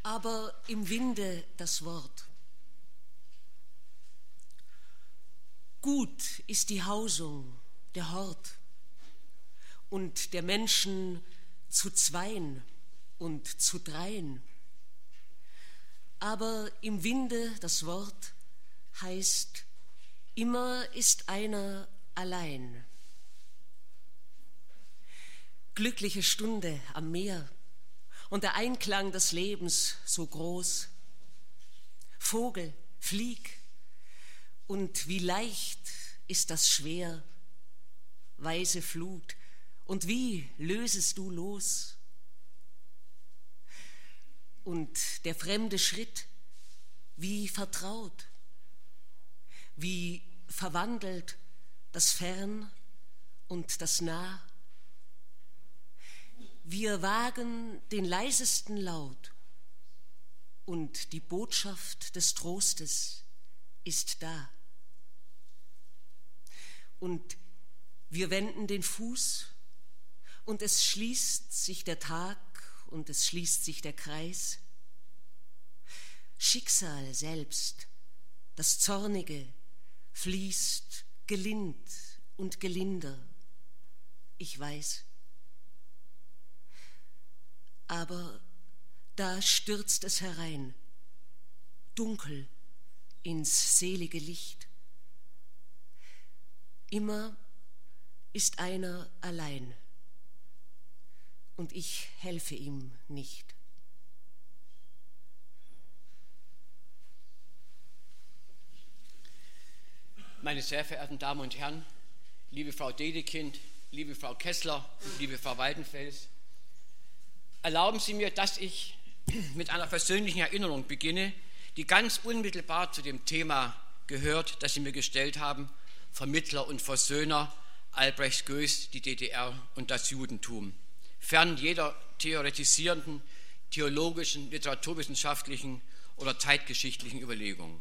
aber im Winde das Wort. Gut ist die Hausung, der Hort und der Menschen zu zweien und zu dreien. Aber im Winde das Wort heißt, immer ist einer allein. Glückliche Stunde am Meer und der Einklang des Lebens so groß. Vogel, flieg, und wie leicht ist das schwer, weiße Flut, und wie lösest du los? Und der fremde Schritt, wie vertraut, wie verwandelt das Fern und das Nah. Wir wagen den leisesten Laut und die Botschaft des Trostes ist da. Und wir wenden den Fuß und es schließt sich der Tag und es schließt sich der Kreis. Schicksal selbst, das Zornige, fließt gelind und gelinder, ich weiß. Aber da stürzt es herein, dunkel ins selige Licht. Immer ist einer allein und ich helfe ihm nicht. Meine sehr verehrten Damen und Herren, liebe Frau Dedekind, liebe Frau Kessler, liebe Frau Waldenfels, erlauben Sie mir, dass ich mit einer persönlichen Erinnerung beginne, die ganz unmittelbar zu dem Thema gehört, das Sie mir gestellt haben, Vermittler und Versöhner, Albrecht Goes, die DDR und das Judentum, fern jeder theoretisierenden, theologischen, literaturwissenschaftlichen oder zeitgeschichtlichen Überlegungen.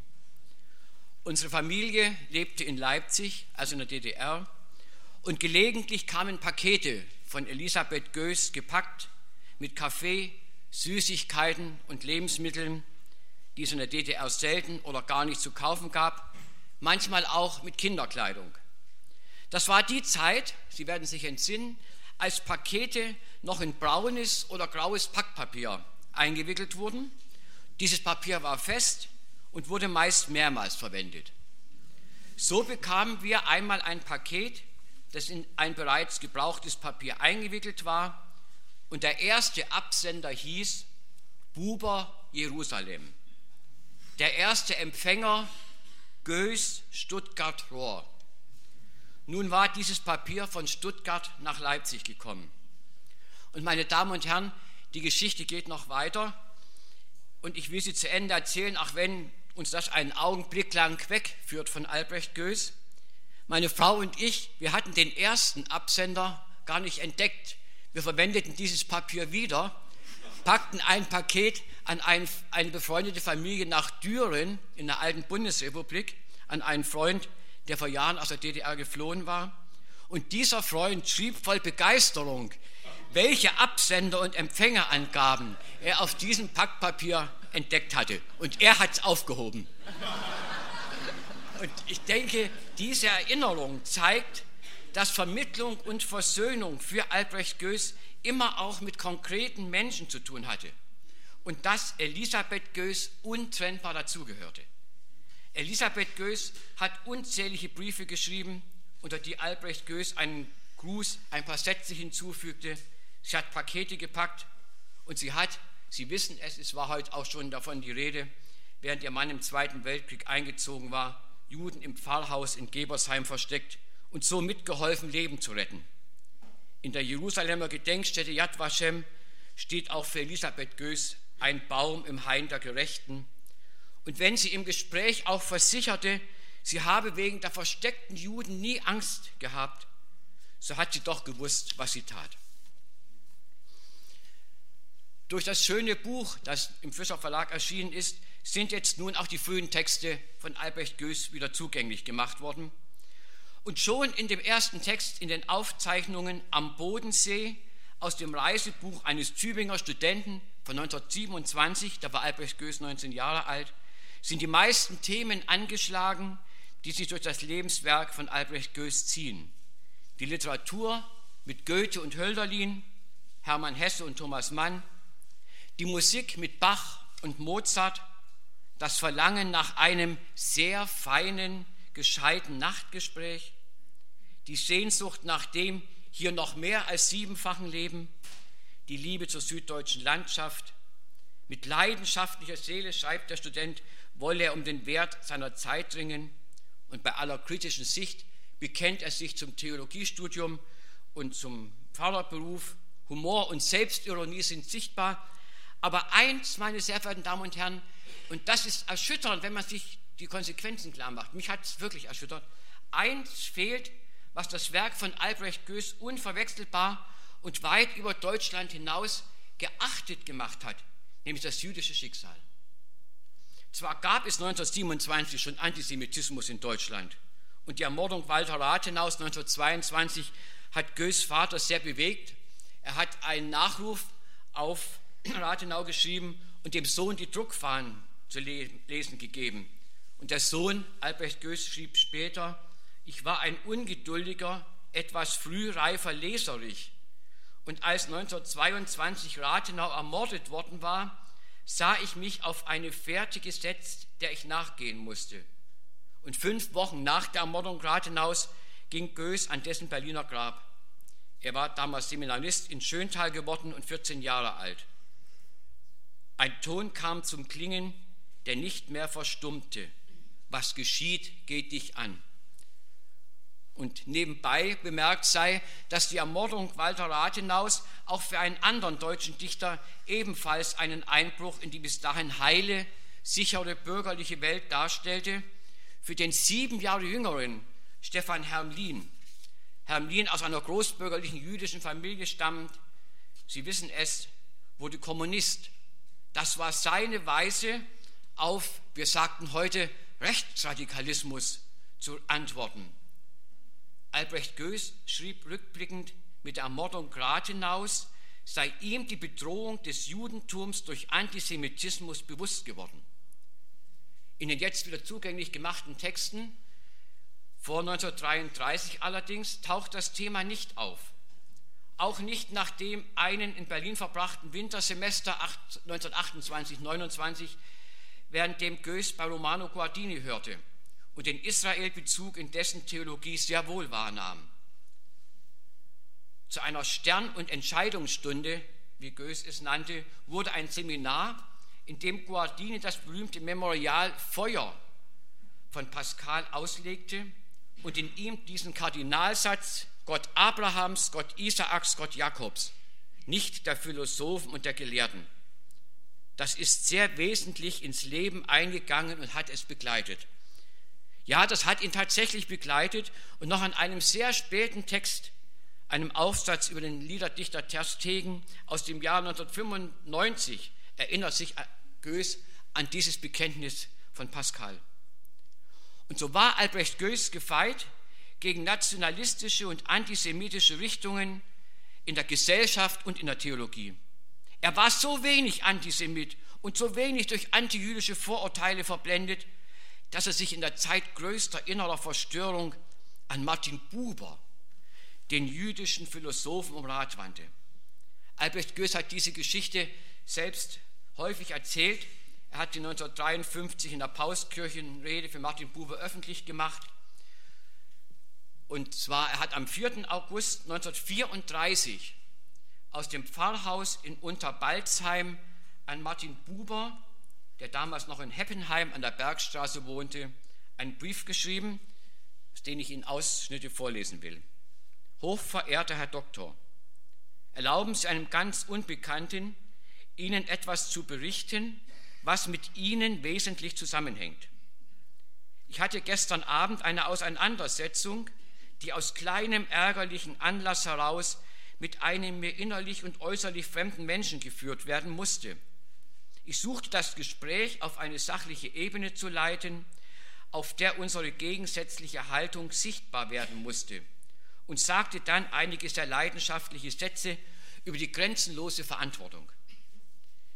Unsere Familie lebte in Leipzig, also in der DDR, und gelegentlich kamen Pakete von Elisabeth Goes gepackt mit Kaffee, Süßigkeiten und Lebensmitteln, die es in der DDR selten oder gar nicht zu kaufen gab, manchmal auch mit Kinderkleidung. Das war die Zeit, Sie werden sich entsinnen, als Pakete noch in braunes oder graues Packpapier eingewickelt wurden. Dieses Papier war fest und wurde meist mehrmals verwendet. So bekamen wir einmal ein Paket, das in ein bereits gebrauchtes Papier eingewickelt war, und der erste Absender hieß Buber Jerusalem. Der erste Empfänger Goes Stuttgart-Rohr. Nun war dieses Papier von Stuttgart nach Leipzig gekommen. Und meine Damen und Herren, die Geschichte geht noch weiter und ich will sie zu Ende erzählen, auch wenn uns das einen Augenblick lang wegführt von Albrecht Goes. Meine Frau und ich, wir hatten den ersten Absender gar nicht entdeckt. Wir verwendeten dieses Papier wieder, packten ein Paket an eine befreundete Familie nach Düren in der alten Bundesrepublik, an einen Freund, der vor Jahren aus der DDR geflohen war. Und dieser Freund schrieb voll Begeisterung, welche Absender- und Empfängerangaben er auf diesem Packpapier entdeckt hatte. Und er hat es aufgehoben. Und ich denke, diese Erinnerung zeigt, dass Vermittlung und Versöhnung für Albrecht Goes immer auch mit konkreten Menschen zu tun hatte und dass Elisabeth Goes untrennbar dazugehörte. Elisabeth Goes hat unzählige Briefe geschrieben, unter die Albrecht Goes einen Gruß, ein paar Sätze hinzufügte. Sie hat Pakete gepackt und sie wissen es war heute auch schon davon die Rede, während ihr Mann im Zweiten Weltkrieg eingezogen war, Juden im Pfarrhaus in Gebersheim versteckt und so mitgeholfen, Leben zu retten. In der Jerusalemer Gedenkstätte Yad Vashem steht auch für Elisabeth Goes ein Baum im Hain der Gerechten. Und wenn sie im Gespräch auch versicherte, sie habe wegen der versteckten Juden nie Angst gehabt, so hat sie doch gewusst, was sie tat. Durch das schöne Buch, das im Fischer Verlag erschienen ist, sind jetzt nun auch die frühen Texte von Albrecht Goes wieder zugänglich gemacht worden. Und schon in dem ersten Text in den Aufzeichnungen am Bodensee aus dem Reisebuch eines Tübinger Studenten, von 1927, da war Albrecht Goes 19 Jahre alt, sind die meisten Themen angeschlagen, die sich durch das Lebenswerk von Albrecht Goes ziehen. Die Literatur mit Goethe und Hölderlin, Hermann Hesse und Thomas Mann, die Musik mit Bach und Mozart, das Verlangen nach einem sehr feinen, gescheiten Nachtgespräch, die Sehnsucht nach dem hier noch mehr als siebenfachen Leben, die Liebe zur süddeutschen Landschaft. Mit leidenschaftlicher Seele, schreibt der Student, wolle er um den Wert seiner Zeit ringen, und bei aller kritischen Sicht bekennt er sich zum Theologiestudium und zum Pfarrerberuf. Humor und Selbstironie sind sichtbar. Aber eins, meine sehr verehrten Damen und Herren, und das ist erschütternd, wenn man sich die Konsequenzen klar macht, mich hat es wirklich erschüttert, eins fehlt, was das Werk von Albrecht Goes unverwechselbar und weit über Deutschland hinaus geachtet gemacht hat, nämlich das jüdische Schicksal. Zwar gab es 1927 schon Antisemitismus in Deutschland und die Ermordung Walter Rathenaus 1922 hat Goes Vater sehr bewegt. Er hat einen Nachruf auf Rathenau geschrieben und dem Sohn die Druckfahnen zu lesen gegeben. Und der Sohn, Albrecht Goes, schrieb später: Ich war ein ungeduldiger, etwas frühreifer Leserich. Und als 1922 Rathenau ermordet worden war, sah ich mich auf eine Fährte gesetzt, der ich nachgehen musste. Und 5 Wochen nach der Ermordung Rathenaus ging Goes an dessen Berliner Grab. Er war damals Seminarist in Schöntal geworden und 14 Jahre alt. Ein Ton kam zum Klingen, der nicht mehr verstummte. Was geschieht, geht dich an. Und nebenbei bemerkt sei, dass die Ermordung Walter Rathenaus auch für einen anderen deutschen Dichter ebenfalls einen Einbruch in die bis dahin heile, sichere bürgerliche Welt darstellte, für den 7 Jahre jüngeren Stefan Hermlin. Hermlin aus einer großbürgerlichen jüdischen Familie stammt, Sie wissen es, wurde Kommunist. Das war seine Weise, auf, wir sagten heute, Rechtsradikalismus zu antworten. Albrecht Goes schrieb rückblickend, mit der Ermordung Rathenaus sei ihm die Bedrohung des Judentums durch Antisemitismus bewusst geworden. In den jetzt wieder zugänglich gemachten Texten vor 1933 allerdings taucht das Thema nicht auf. Auch nicht nach dem einen in Berlin verbrachten Wintersemester 1928/29, während dem Goes bei Romano Guardini hörte und den Israel-Bezug in dessen Theologie sehr wohl wahrnahm. Zu einer Stern- und Entscheidungsstunde, wie Goes es nannte, wurde ein Seminar, in dem Guardini das berühmte Memorial Feuer von Pascal auslegte und in ihm diesen Kardinalsatz: Gott Abrahams, Gott Isaaks, Gott Jakobs, nicht der Philosophen und der Gelehrten. Das ist sehr wesentlich ins Leben eingegangen und hat es begleitet. Ja, das hat ihn tatsächlich begleitet, und noch an einem sehr späten Text, einem Aufsatz über den Liederdichter Ter Stegen aus dem Jahr 1995, erinnert sich Goes an dieses Bekenntnis von Pascal. Und so war Albrecht Goes gefeit gegen nationalistische und antisemitische Richtungen in der Gesellschaft und in der Theologie. Er war so wenig Antisemit und so wenig durch antijüdische Vorurteile verblendet, dass er sich in der Zeit größter innerer Verstörung an Martin Buber, den jüdischen Philosophen, um Rat wandte. Albrecht Goes hat diese Geschichte selbst häufig erzählt. Er hat die 1953 in der Paulskirchenrede für Martin Buber öffentlich gemacht. Und zwar, er hat am 4. August 1934 aus dem Pfarrhaus in Unterbalzheim an Martin Buber, der damals noch in Heppenheim an der Bergstraße wohnte, einen Brief geschrieben, aus dem ich Ihnen Ausschnitte vorlesen will. Hochverehrter Herr Doktor, erlauben Sie einem ganz Unbekannten, Ihnen etwas zu berichten, was mit Ihnen wesentlich zusammenhängt. Ich hatte gestern Abend eine Auseinandersetzung, die aus kleinem ärgerlichen Anlass heraus mit einem mir innerlich und äußerlich fremden Menschen geführt werden musste. Ich suchte das Gespräch auf eine sachliche Ebene zu leiten, auf der unsere gegensätzliche Haltung sichtbar werden musste, und sagte dann einige sehr leidenschaftliche Sätze über die grenzenlose Verantwortung.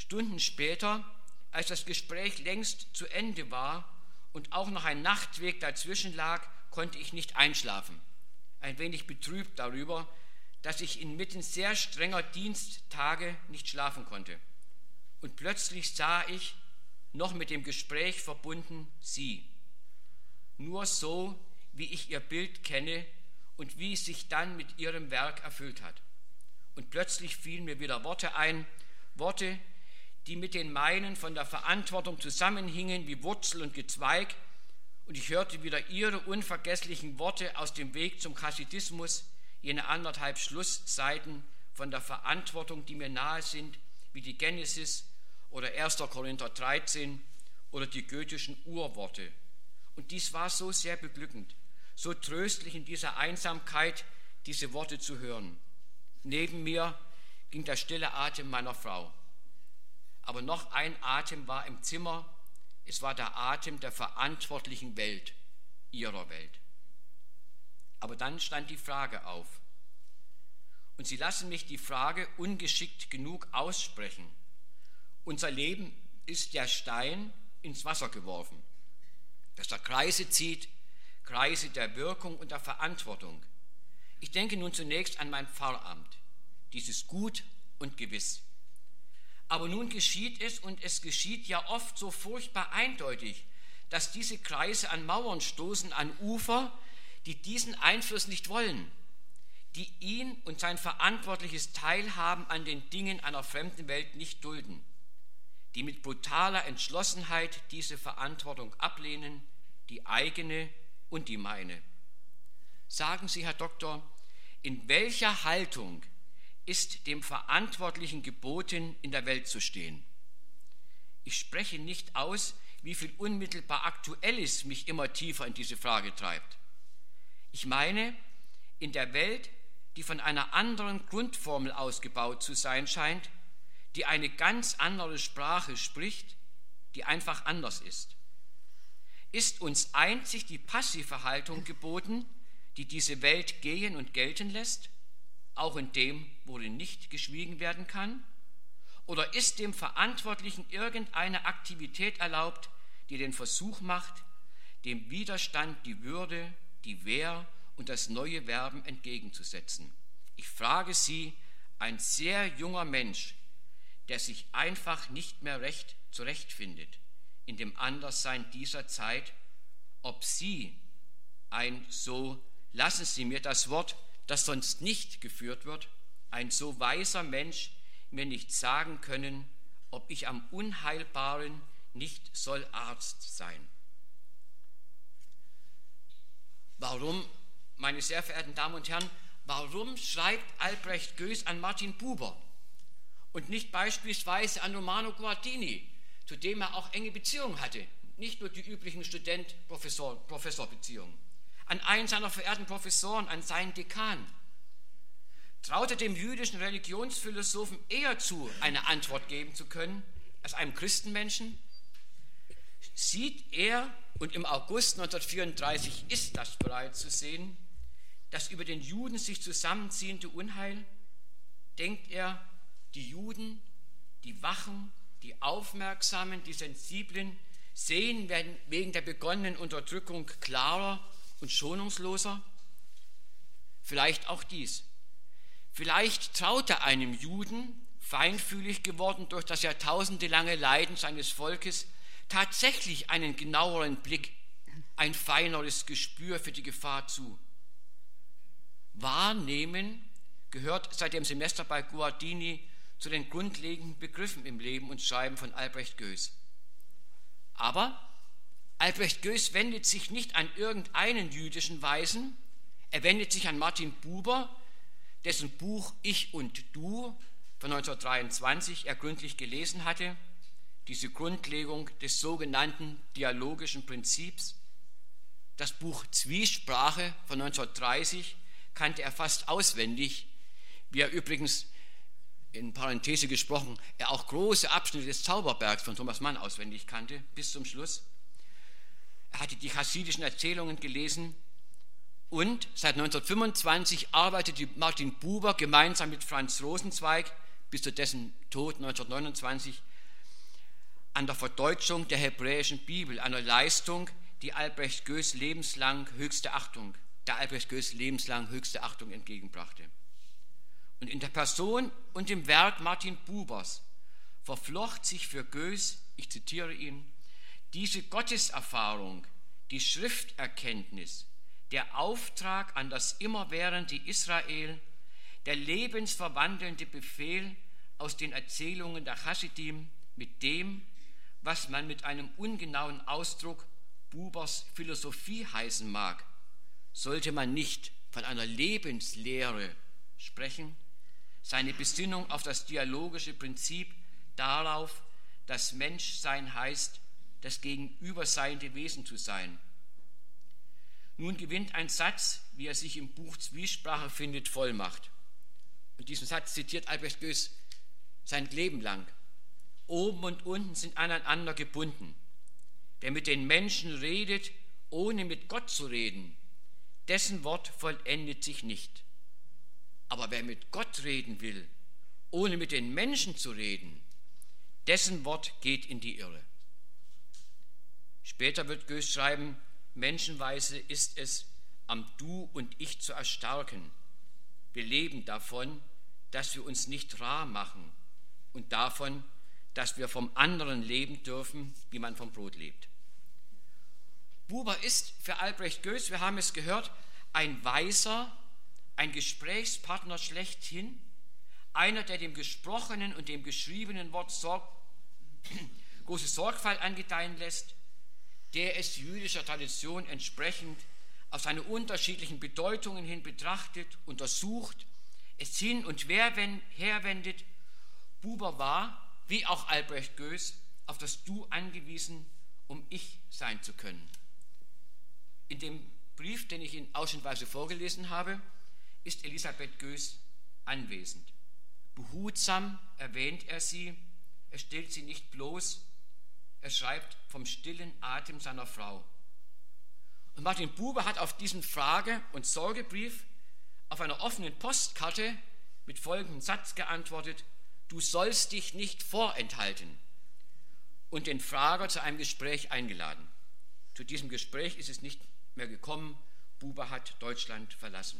Stunden später, als das Gespräch längst zu Ende war und auch noch ein Nachtweg dazwischen lag, konnte ich nicht einschlafen. Ein wenig betrübt darüber, dass ich inmitten sehr strenger Diensttage nicht schlafen konnte. Und plötzlich sah ich, noch mit dem Gespräch verbunden, sie. Nur so, wie ich ihr Bild kenne und wie es sich dann mit ihrem Werk erfüllt hat. Und plötzlich fielen mir wieder Worte ein, Worte, die mit den meinen von der Verantwortung zusammenhingen wie Wurzel und Gezweig, und ich hörte wieder ihre unvergesslichen Worte aus dem Weg zum Chassidismus, jene 1,5 Schlussseiten von der Verantwortung, die mir nahe sind, wie die Genesis oder 1. Korinther 13 oder die goethischen Urworte. Und dies war so sehr beglückend, so tröstlich in dieser Einsamkeit, diese Worte zu hören. Neben mir ging der stille Atem meiner Frau. Aber noch ein Atem war im Zimmer. Es war der Atem der verantwortlichen Welt, ihrer Welt. Aber dann stand die Frage auf. Und Sie lassen mich die Frage ungeschickt genug aussprechen. Unser Leben ist der Stein ins Wasser geworfen, das da Kreise zieht, Kreise der Wirkung und der Verantwortung. Ich denke nun zunächst an mein Pfarramt. Dies ist gut und gewiss. Aber nun geschieht es, und es geschieht ja oft so furchtbar eindeutig, dass diese Kreise an Mauern stoßen, an Ufer, die diesen Einfluss nicht wollen, die ihn und sein verantwortliches Teilhaben an den Dingen einer fremden Welt nicht dulden, die mit brutaler Entschlossenheit diese Verantwortung ablehnen, die eigene und die meine. Sagen Sie, Herr Doktor, in welcher Haltung ist dem Verantwortlichen geboten, in der Welt zu stehen? Ich spreche nicht aus, wie viel unmittelbar Aktuelles mich immer tiefer in diese Frage treibt. Ich meine, in der Welt, die von einer anderen Grundformel ausgebaut zu sein scheint, die eine ganz andere Sprache spricht, die einfach anders ist uns einzig die passive Haltung geboten, die diese Welt gehen und gelten lässt, auch in dem, worin nicht geschwiegen werden kann? Oder ist dem Verantwortlichen irgendeine Aktivität erlaubt, die den Versuch macht, dem Widerstand die Würde, die Wehr und das neue Werben entgegenzusetzen? Ich frage Sie, ein sehr junger Mensch, der sich einfach nicht mehr recht zurechtfindet in dem Anderssein dieser Zeit, ob Sie ein so, lassen Sie mir das Wort, das sonst nicht geführt wird, ein so weiser Mensch mir nicht sagen können, ob ich am Unheilbaren nicht soll Arzt sein. Warum, meine sehr verehrten Damen und Herren, warum schreibt Albrecht Goes an Martin Buber und nicht beispielsweise an Romano Guardini, zu dem er auch enge Beziehungen hatte, nicht nur die üblichen Student-Professor-Beziehungen, an einen seiner verehrten Professoren, an seinen Dekan? Traut er dem jüdischen Religionsphilosophen eher zu, eine Antwort geben zu können, als einem Christenmenschen? Sieht er, und im August 1934 ist das bereits zu sehen, das über den Juden sich zusammenziehende Unheil? Denkt er, die Juden, die Wachen, die Aufmerksamen, die Sensiblen sehen wegen der begonnenen Unterdrückung klarer und schonungsloser? Vielleicht auch dies. Vielleicht traut er einem Juden, feinfühlig geworden durch das jahrtausendelange Leiden seines Volkes, tatsächlich einen genaueren Blick, ein feineres Gespür für die Gefahr zu. Wahrnehmen gehört seit dem Semester bei Guardini zu den grundlegenden Begriffen im Leben und Schreiben von Albrecht Goes. Aber Albrecht Goes wendet sich nicht an irgendeinen jüdischen Weisen, er wendet sich an Martin Buber, dessen Buch Ich und Du von 1923 er gründlich gelesen hatte, diese Grundlegung des sogenannten dialogischen Prinzips. Das Buch Zwiesprache von 1930 kannte er fast auswendig, wie er übrigens, in Parenthese gesprochen, er auch große Abschnitte des Zauberbergs von Thomas Mann auswendig kannte, bis zum Schluss. Er hatte die chassidischen Erzählungen gelesen und seit 1925 arbeitete Martin Buber gemeinsam mit Franz Rosenzweig bis zu dessen Tod 1929 an der Verdeutschung der hebräischen Bibel, einer Leistung, die Albrecht Goes lebenslang höchste Achtung entgegenbrachte. Und in der Person und im Werk Martin Bubers verflocht sich für Goes, ich zitiere ihn, diese Gotteserfahrung, die Schrifterkenntnis, der Auftrag an das immerwährende Israel, der lebensverwandelnde Befehl aus den Erzählungen der Chassidim mit dem, was man mit einem ungenauen Ausdruck Bubers Philosophie heißen mag, sollte man nicht von einer Lebenslehre sprechen, seine Besinnung auf das dialogische Prinzip darauf, dass Menschsein heißt, das gegenüberseiende Wesen zu sein. Nun gewinnt ein Satz, wie er sich im Buch Zwiesprache findet, Vollmacht. Und diesen Satz zitiert Albrecht Goes sein Leben lang. Oben und unten sind aneinander gebunden. Wer mit den Menschen redet, ohne mit Gott zu reden, dessen Wort vollendet sich nicht. Aber wer mit Gott reden will, ohne mit den Menschen zu reden, dessen Wort geht in die Irre. Später wird Goes schreiben, menschenweise ist es, am Du und Ich zu erstarken. Wir leben davon, dass wir uns nicht rar machen und davon, dass wir vom anderen leben dürfen, wie man vom Brot lebt. Buber ist für Albrecht Goes, wir haben es gehört, ein Weiser, ein Gesprächspartner schlechthin, einer, der dem gesprochenen und dem geschriebenen Wort große Sorgfalt angedeihen lässt, der es jüdischer Tradition entsprechend auf seine unterschiedlichen Bedeutungen hin betrachtet, untersucht, es hin und herwendet. Buber war, wie auch Albrecht Goes, auf das Du angewiesen, um Ich sein zu können. In dem Brief, den ich Ihnen ausschnittweise vorgelesen habe, ist Elisabeth Goes anwesend. Behutsam erwähnt er sie, er stellt sie nicht bloß, er schreibt vom stillen Atem seiner Frau. Und Martin Buber hat auf diesen Frage- und Sorgebrief auf einer offenen Postkarte mit folgendem Satz geantwortet: Du sollst dich nicht vorenthalten, und den Frager zu einem Gespräch eingeladen. Zu diesem Gespräch ist es nicht mehr gekommen. Buber hat Deutschland verlassen.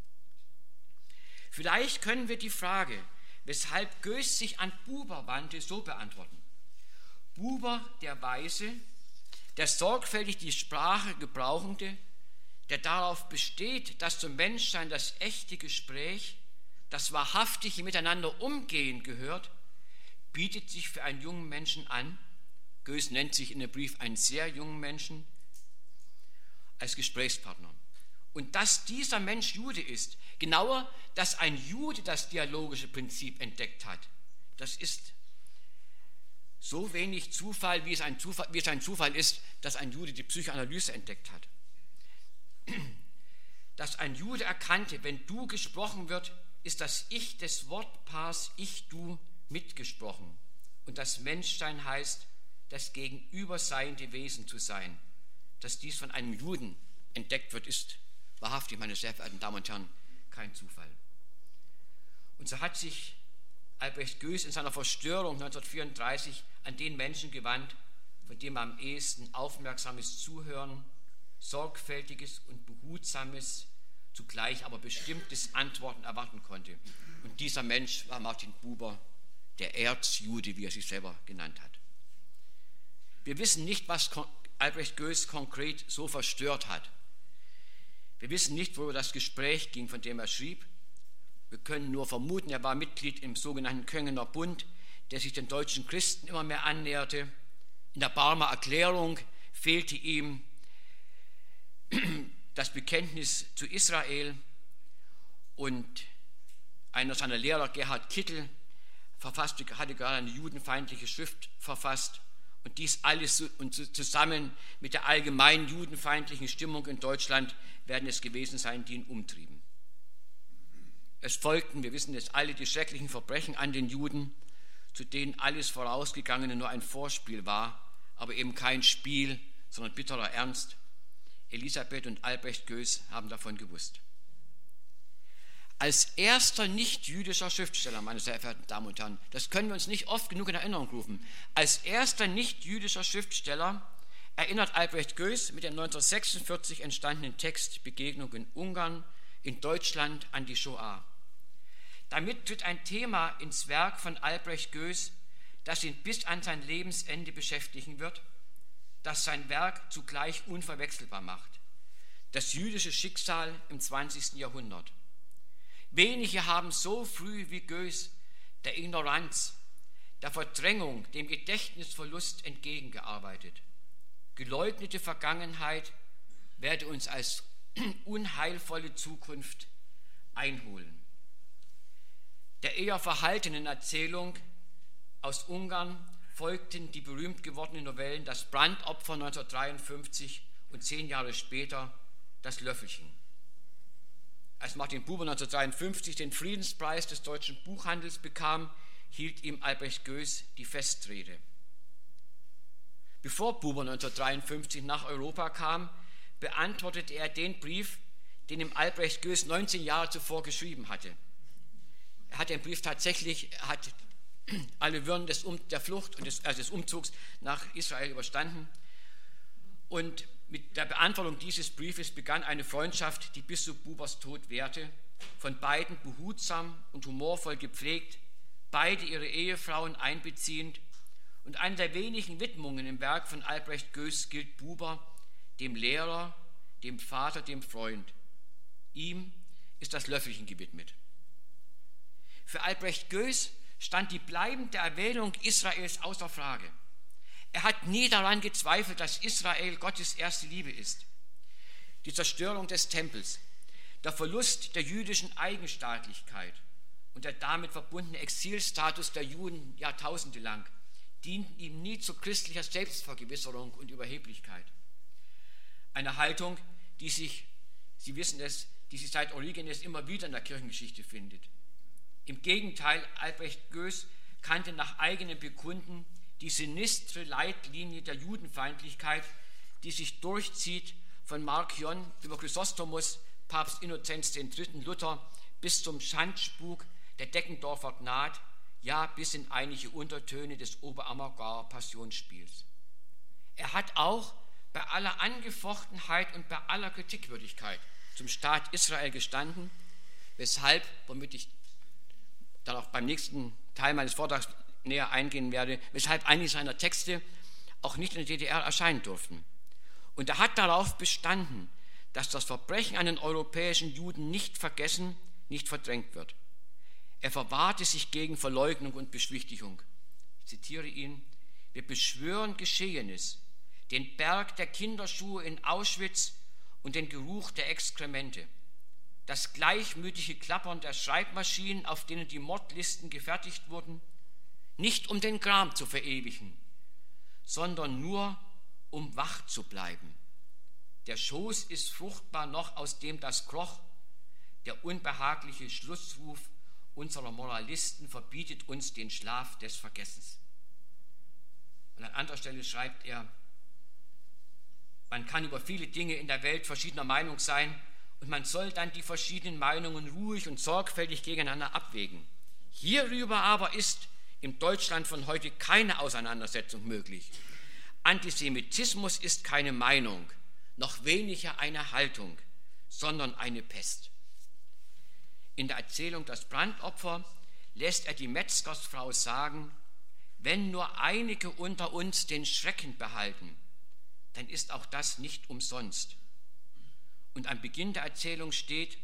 Vielleicht können wir die Frage, weshalb Goes sich an Buber wandte, so beantworten. Buber, der Weise, der sorgfältig die Sprache gebrauchende, der darauf besteht, dass zum Menschsein das echte Gespräch, das wahrhaftige Miteinander umgehen gehört, bietet sich für einen jungen Menschen an. Goes nennt sich in dem Brief einen sehr jungen Menschen als Gesprächspartner. Und dass dieser Mensch Jude ist, genauer, dass ein Jude das dialogische Prinzip entdeckt hat, das ist so wenig Zufall, wie es ein Zufall ist, dass ein Jude die Psychoanalyse entdeckt hat. Dass ein Jude erkannte, wenn Du gesprochen wird, ist das Ich des Wortpaars Ich-Du mitgesprochen. Und das Menschsein heißt, das gegenüberseiende Wesen zu sein. Dass dies von einem Juden entdeckt wird, ist wahrhaftig, meine sehr verehrten Damen und Herren, kein Zufall. Und so hat sich Albrecht Goes in seiner Verstörung 1934 an den Menschen gewandt, von dem er am ehesten aufmerksames Zuhören, sorgfältiges und behutsames, zugleich aber bestimmtes Antworten erwarten konnte. Und dieser Mensch war Martin Buber, der Erzjude, wie er sich selber genannt hat. Wir wissen nicht, was Albrecht Goes konkret so verstört hat. Wir wissen nicht, worüber das Gespräch ging, von dem er schrieb. Wir können nur vermuten, er war Mitglied im sogenannten Köngener Bund, der sich den deutschen Christen immer mehr annäherte. In der Barmer Erklärung fehlte ihm das Bekenntnis zu Israel, und einer seiner Lehrer, Gerhard Kittel, hatte gerade eine judenfeindliche Schrift verfasst, und dies alles und zusammen mit der allgemeinen judenfeindlichen Stimmung in Deutschland werden es gewesen sein, die ihn umtrieben. Es folgten, wir wissen es alle, die schrecklichen Verbrechen an den Juden, zu denen alles Vorausgegangene nur ein Vorspiel war, aber eben kein Spiel, sondern bitterer Ernst. Elisabeth und Albrecht Goes haben davon gewusst. als erster nicht-jüdischer Schriftsteller, meine sehr verehrten Damen und Herren, das können wir uns nicht oft genug in Erinnerung rufen, als erster nicht-jüdischer Schriftsteller erinnert Albrecht Goes mit dem 1946 entstandenen Text Begegnung in Ungarn in Deutschland an die Shoah. Damit tritt ein Thema ins Werk von Albrecht Goes, das ihn bis an sein Lebensende beschäftigen wird, das sein Werk zugleich unverwechselbar macht: das jüdische Schicksal im 20. Jahrhundert. Wenige haben so früh wie Goes der Ignoranz, der Verdrängung, dem Gedächtnisverlust entgegengearbeitet. Geleugnete Vergangenheit werde uns als unheilvolle Zukunft einholen. Der eher verhaltenen Erzählung aus Ungarn folgten die berühmt gewordenen Novellen Das Brandopfer 1953 und 10 Jahre später Das Löffelchen. Als Martin Buber 1953 den Friedenspreis des deutschen Buchhandels bekam, hielt ihm Albrecht Goes die Festrede. Bevor Buber 1953 nach Europa kam, beantwortete er den Brief, den ihm Albrecht Goes 19 Jahre zuvor geschrieben hatte. Er hat den Brief tatsächlich, hat alle Wirren der Flucht und des Umzugs nach Israel überstanden. Und mit der Beantwortung dieses Briefes begann eine Freundschaft, die bis zu Bubers Tod währte, von beiden behutsam und humorvoll gepflegt, beide ihre Ehefrauen einbeziehend. Und eine der wenigen Widmungen im Werk von Albrecht Goes gilt Buber, dem Lehrer, dem Vater, dem Freund. Ihm ist das Löffelchen gewidmet. Für Albrecht Goes stand die bleibende Erwähnung Israels außer Frage. Er hat nie daran gezweifelt, dass Israel Gottes erste Liebe ist. Die Zerstörung des Tempels, der Verlust der jüdischen Eigenstaatlichkeit und der damit verbundene Exilstatus der Juden Jahrtausende lang dienten ihm nie zu christlicher Selbstvergewisserung und Überheblichkeit. Eine Haltung, die sich, Sie wissen es, die sich seit Origenes immer wieder in der Kirchengeschichte findet. Im Gegenteil, Albrecht Goes kannte nach eigenem Bekunden die sinistre Leitlinie der Judenfeindlichkeit, die sich durchzieht von Markion über Chrysostomus, Papst Innozenz III. Luther bis zum Schandspuk der Deckendorfer Gnad, ja bis in einige Untertöne des Oberammergauer Passionsspiels. Er hat auch bei aller Angefochtenheit und bei aller Kritikwürdigkeit zum Staat Israel gestanden, weshalb, womit ich dann auch beim nächsten Teil meines Vortrags näher eingehen werde, weshalb einige seiner Texte auch nicht in der DDR erscheinen durften. Und er hat darauf bestanden, dass das Verbrechen an den europäischen Juden nicht vergessen, nicht verdrängt wird. Er verwahrte sich gegen Verleugnung und Beschwichtigung. Ich zitiere ihn: Wir beschwören Geschehenes, den Berg der Kinderschuhe in Auschwitz und den Geruch der Exkremente, das gleichmütige Klappern der Schreibmaschinen, auf denen die Mordlisten gefertigt wurden, nicht um den Gram zu verewigen, sondern nur um wach zu bleiben. Der Schoß ist fruchtbar noch, aus dem das kroch. Der unbehagliche Schlussruf unserer Moralisten verbietet uns den Schlaf des Vergessens. Und an anderer Stelle schreibt er: Man kann über viele Dinge in der Welt verschiedener Meinung sein, und man soll dann die verschiedenen Meinungen ruhig und sorgfältig gegeneinander abwägen. Hierüber aber ist im Deutschland von heute keine Auseinandersetzung möglich. Antisemitismus ist keine Meinung, noch weniger eine Haltung, sondern eine Pest. In der Erzählung Das Brandopfer lässt er die Metzgersfrau sagen: Wenn nur einige unter uns den Schrecken behalten, dann ist auch das nicht umsonst. Und am Beginn der Erzählung steht,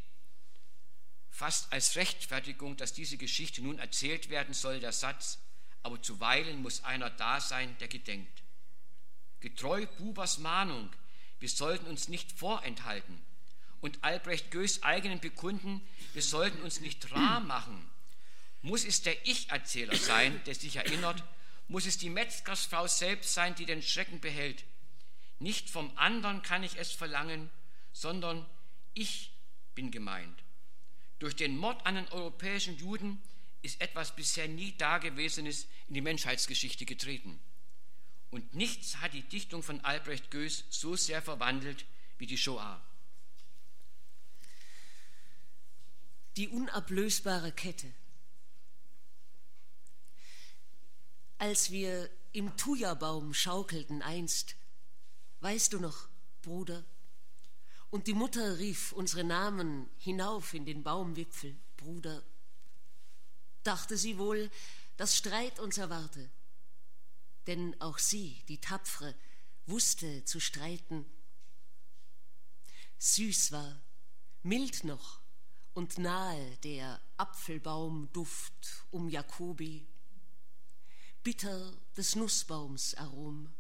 fast als Rechtfertigung, dass diese Geschichte nun erzählt werden soll, der Satz: Aber zuweilen muss einer da sein, der gedenkt. Getreu Bubers Mahnung, wir sollten uns nicht vorenthalten, und Albrecht Goes eigenen Bekunden, wir sollten uns nicht rar machen. Muss es der Ich-Erzähler sein, der sich erinnert? Muss es die Metzgersfrau selbst sein, die den Schrecken behält? Nicht vom anderen kann ich es verlangen, sondern ich bin gemeint. Durch den Mord an den europäischen Juden ist etwas bisher nie Dagewesenes in die Menschheitsgeschichte getreten. Und nichts hat die Dichtung von Albrecht Goes so sehr verwandelt wie die Shoah. die unablösbare Kette. Als wir im Thujabaum schaukelten einst, weißt du noch, Bruder? Und die Mutter rief unsere Namen hinauf in den Baumwipfel, Bruder. Dachte sie wohl, dass Streit uns erwarte, denn auch sie, die Tapfere, wusste zu streiten. Süß war, mild noch und nahe der Apfelbaumduft um Jacobi, bitter des Nussbaums Arom.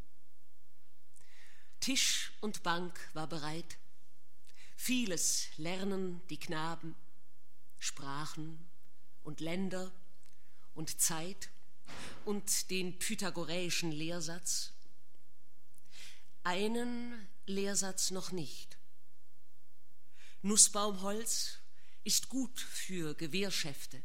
Tisch und Bank war bereit, vieles lernen die Knaben, Sprachen und Länder und Zeit und den pythagoräischen Lehrsatz. Einen Lehrsatz noch nicht. Nussbaumholz ist gut für Gewehrschäfte.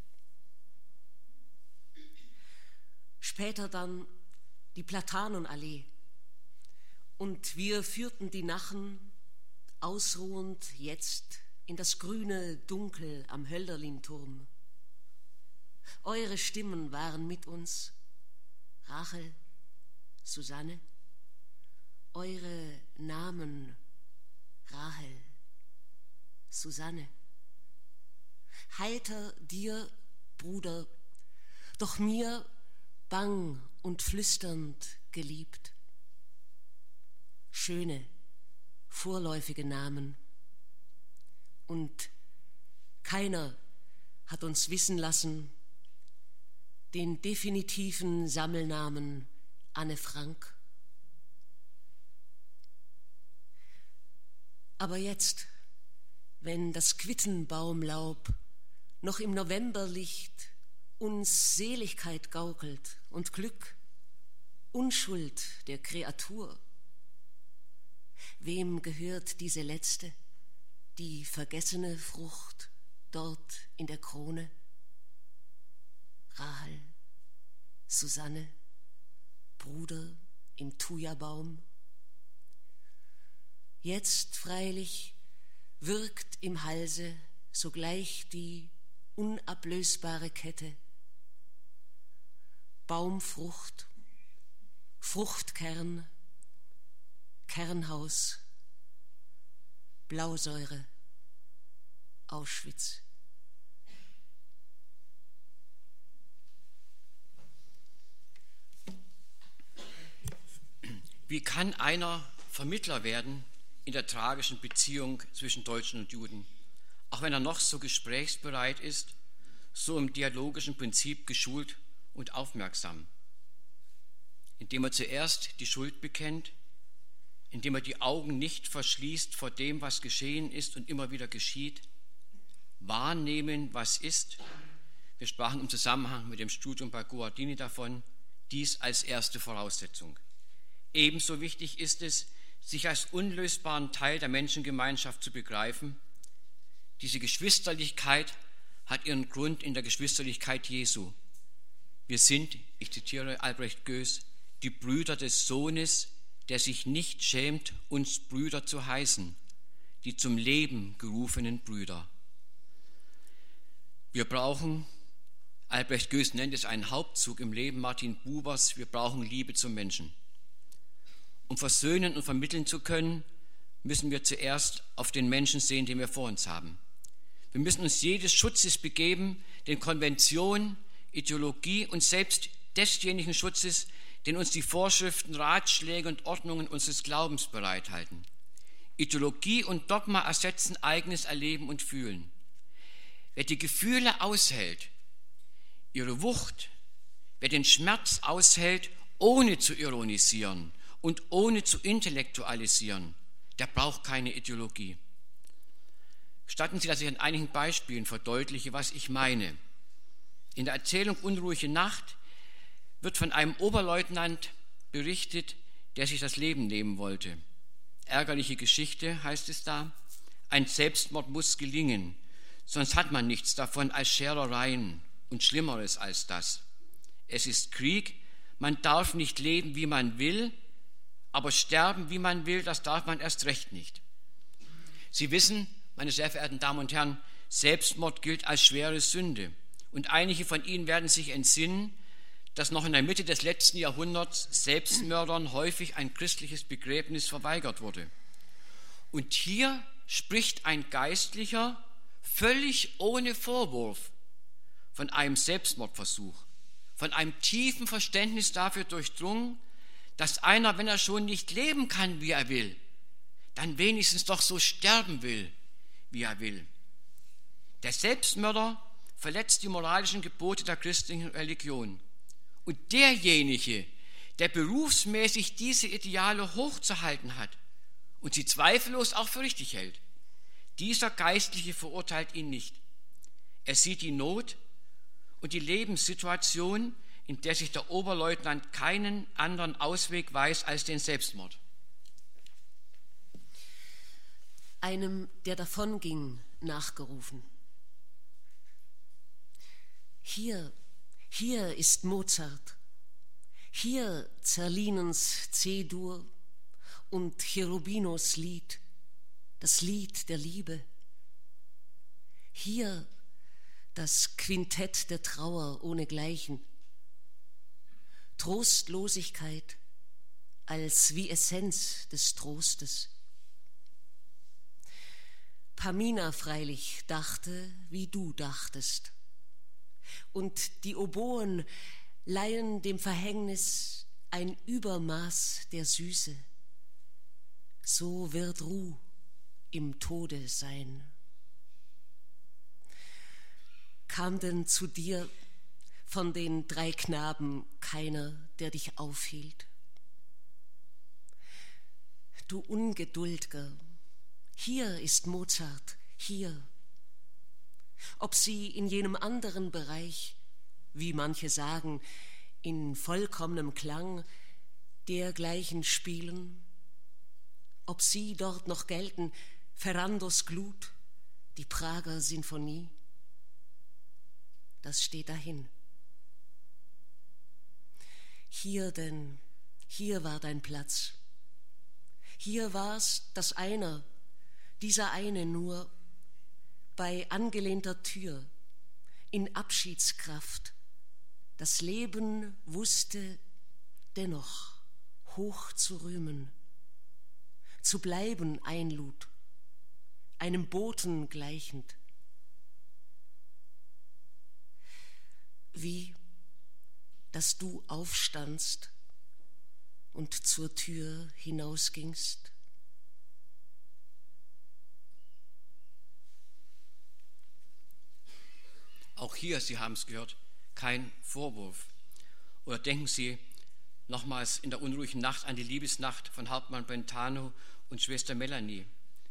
Später dann die Platanenallee und wir führten die Nachen ausruhend jetzt in das grüne Dunkel am Hölderlinturm. Eure Stimmen waren mit uns, Rachel, Susanne, eure Namen, Rahel, Susanne. Heiter dir, Bruder, doch mir bang und flüsternd geliebt. Schöne, vorläufige Namen. Und keiner hat uns wissen lassen den definitiven Sammelnamen Anne Frank. Aber jetzt, wenn das Quittenbaumlaub noch im Novemberlicht uns Seligkeit gaukelt und Glück, Unschuld der Kreatur, wem gehört diese letzte, die vergessene Frucht dort in der Krone? Rahel, Susanne, Bruder im Thujabaum. Jetzt freilich wirkt im Halse sogleich die unablösbare Kette. Baumfrucht, Fruchtkern, Kernhaus, Blausäure, Auschwitz. Wie kann einer Vermittler werden in der tragischen Beziehung zwischen Deutschen und Juden, auch wenn er noch so gesprächsbereit ist, so im dialogischen Prinzip geschult und aufmerksam? Indem er zuerst die Schuld bekennt, indem er die Augen nicht verschließt vor dem, was geschehen ist und immer wieder geschieht, wahrnehmen, was ist. Wir sprachen im Zusammenhang mit dem Studium bei Guardini davon, dies als erste Voraussetzung. Ebenso wichtig ist es, sich als unlösbaren Teil der Menschengemeinschaft zu begreifen. Diese Geschwisterlichkeit hat ihren Grund in der Geschwisterlichkeit Jesu. Wir sind, ich zitiere Albrecht Goes, die Brüder des Sohnes, der sich nicht schämt, uns Brüder zu heißen, die zum Leben gerufenen Brüder. Wir brauchen, Albrecht Goes nennt es einen Hauptzug im Leben Martin Bubers, wir brauchen Liebe zum Menschen. Um versöhnen und vermitteln zu können, müssen wir zuerst auf den Menschen sehen, den wir vor uns haben. Wir müssen uns jedes Schutzes begeben, den Konventionen, Ideologie und selbst desjenigen Schutzes, den uns die Vorschriften, Ratschläge und Ordnungen unseres Glaubens bereithalten. Ideologie und Dogma ersetzen eigenes Erleben und Fühlen. Wer die Gefühle aushält, ihre Wucht, wer den Schmerz aushält, ohne zu ironisieren und ohne zu intellektualisieren, der braucht keine Ideologie. Gestatten Sie, dass ich an einigen Beispielen verdeutliche, was ich meine. In der Erzählung Unruhige Nacht wird von einem Oberleutnant berichtet, der sich das Leben nehmen wollte. Ärgerliche Geschichte, heißt es da. Ein Selbstmord muss gelingen, sonst hat man nichts davon als Scherereien und Schlimmeres als das. Es ist Krieg, man darf nicht leben, wie man will, aber sterben, wie man will, das darf man erst recht nicht. Sie wissen, meine sehr verehrten Damen und Herren, Selbstmord gilt als schwere Sünde. Und einige von Ihnen werden sich entsinnen, dass noch in der Mitte des letzten Jahrhunderts Selbstmördern häufig ein christliches Begräbnis verweigert wurde. Und hier spricht ein Geistlicher völlig ohne Vorwurf von einem Selbstmordversuch, von einem tiefen Verständnis dafür durchdrungen, dass einer, wenn er schon nicht leben kann, wie er will, dann wenigstens doch so sterben will, wie er will. Der Selbstmörder verletzt die moralischen Gebote der christlichen Religion. Und derjenige, der berufsmäßig diese Ideale hochzuhalten hat und sie zweifellos auch für richtig hält, dieser Geistliche verurteilt ihn nicht. Er sieht die Not und die Lebenssituation, in der sich der Oberleutnant keinen anderen Ausweg weiß als den Selbstmord. Einem, der davonging, nachgerufen. Hier ist Mozart, hier Zerlinens C-Dur und Cherubinos Lied, das Lied der Liebe. Hier das Quintett der Trauer ohnegleichen. Trostlosigkeit als wie Essenz des Trostes. Pamina freilich dachte, wie du dachtest. Und die Oboen leihen dem Verhängnis ein Übermaß der Süße. So wird Ruh im Tode sein. Kam denn zu dir von den 3 Knaben keiner, der dich aufhielt? Du Ungeduld'ger, hier ist Mozart, hier. Ob sie in jenem anderen Bereich, wie manche sagen, in vollkommenem Klang dergleichen spielen, ob sie dort noch gelten, Ferrandos Glut, die Prager Sinfonie, das steht dahin. Hier denn, hier war dein Platz. Hier war's, dass einer, dieser eine nur, bei angelehnter Tür, in Abschiedskraft, das Leben wusste dennoch hoch zu rühmen, zu bleiben einlud, einem Boten gleichend. Wie, dass du aufstandst und zur Tür hinausgingst? Auch hier, Sie haben es gehört, kein Vorwurf. Oder denken Sie nochmals in der unruhigen Nacht an die Liebesnacht von Hauptmann Brentano und Schwester Melanie.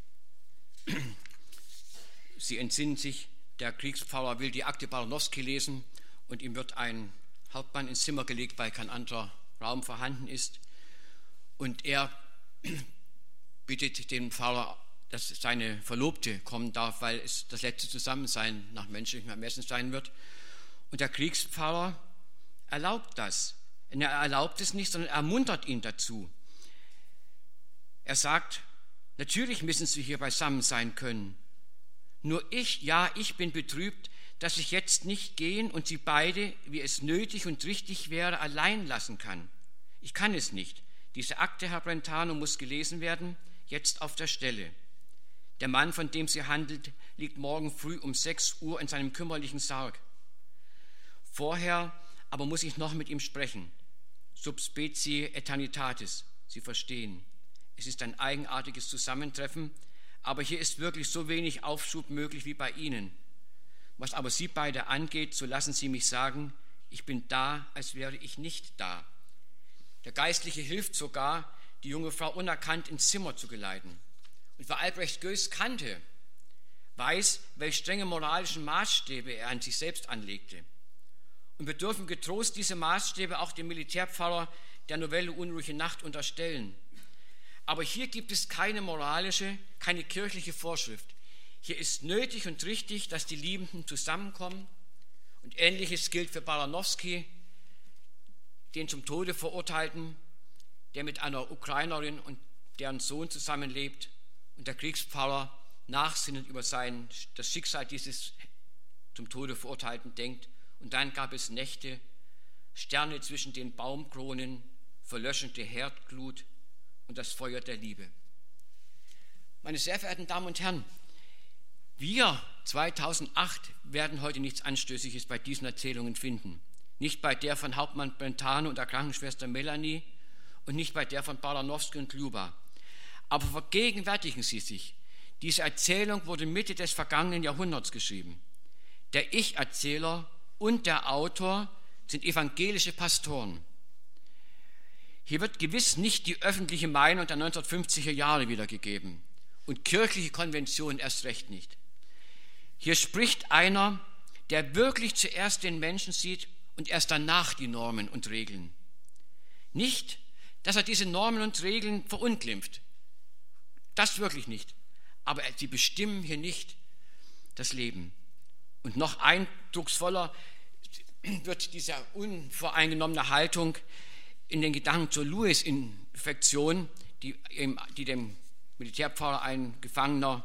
Sie entsinnen sich, der Kriegspfarrer will die Akte Baranowski lesen und ihm wird ein Hauptmann ins Zimmer gelegt, weil kein anderer Raum vorhanden ist. Und er bittet den Pfarrer, dass seine Verlobte kommen darf, weil es das letzte Zusammensein nach menschlichem Ermessen sein wird. Und der Kriegspfarrer erlaubt das. Und er erlaubt es nicht, sondern ermuntert ihn dazu. Er sagt, natürlich müssen sie hier beisammen sein können. Nur ich bin betrübt, dass ich jetzt nicht gehen und sie beide, wie es nötig und richtig wäre, allein lassen kann. Ich kann es nicht. Diese Akte, Herr Brentano, muss gelesen werden, jetzt auf der Stelle. Der Mann, von dem sie handelt, liegt morgen früh um 6 Uhr in seinem kümmerlichen Sarg. Vorher aber muss ich noch mit ihm sprechen. Sub specie aeternitatis, Sie verstehen. Es ist ein eigenartiges Zusammentreffen, aber hier ist wirklich so wenig Aufschub möglich wie bei Ihnen. Was aber Sie beide angeht, so lassen Sie mich sagen, ich bin da, als wäre ich nicht da. Der Geistliche hilft sogar, die junge Frau unerkannt ins Zimmer zu geleiten. Und wer Albrecht Goes kannte, weiß, welche strenge moralischen Maßstäbe er an sich selbst anlegte. Und wir dürfen getrost diese Maßstäbe auch dem Militärpfarrer der Novelle Unruhige Nacht unterstellen. Aber hier gibt es keine moralische, keine kirchliche Vorschrift. Hier ist nötig und richtig, dass die Liebenden zusammenkommen. Und Ähnliches gilt für Baranowski, den zum Tode Verurteilten, der mit einer Ukrainerin und deren Sohn zusammenlebt, und der Kriegspfarrer, nachsinnend über das Schicksal dieses zum Tode Verurteilten denkt. Und dann gab es Nächte, Sterne zwischen den Baumkronen, verlöschende Herdglut und das Feuer der Liebe. Meine sehr verehrten Damen und Herren, wir 2008 werden heute nichts Anstößiges bei diesen Erzählungen finden. Nicht bei der von Hauptmann Brentano und der Krankenschwester Melanie und nicht bei der von Baranowski und Ljuba. Aber vergegenwärtigen Sie sich, diese Erzählung wurde Mitte des vergangenen Jahrhunderts geschrieben. Der Ich-Erzähler und der Autor sind evangelische Pastoren. Hier wird gewiss nicht die öffentliche Meinung der 1950er Jahre wiedergegeben und kirchliche Konventionen erst recht nicht. Hier spricht einer, der wirklich zuerst den Menschen sieht und erst danach die Normen und Regeln. Nicht, dass er diese Normen und Regeln verunglimpft. Das wirklich nicht. Aber sie bestimmen hier nicht das Leben. Und noch eindrucksvoller wird diese unvoreingenommene Haltung in den Gedanken zur Lewis-Infektion, die dem Militärpfarrer ein Gefangener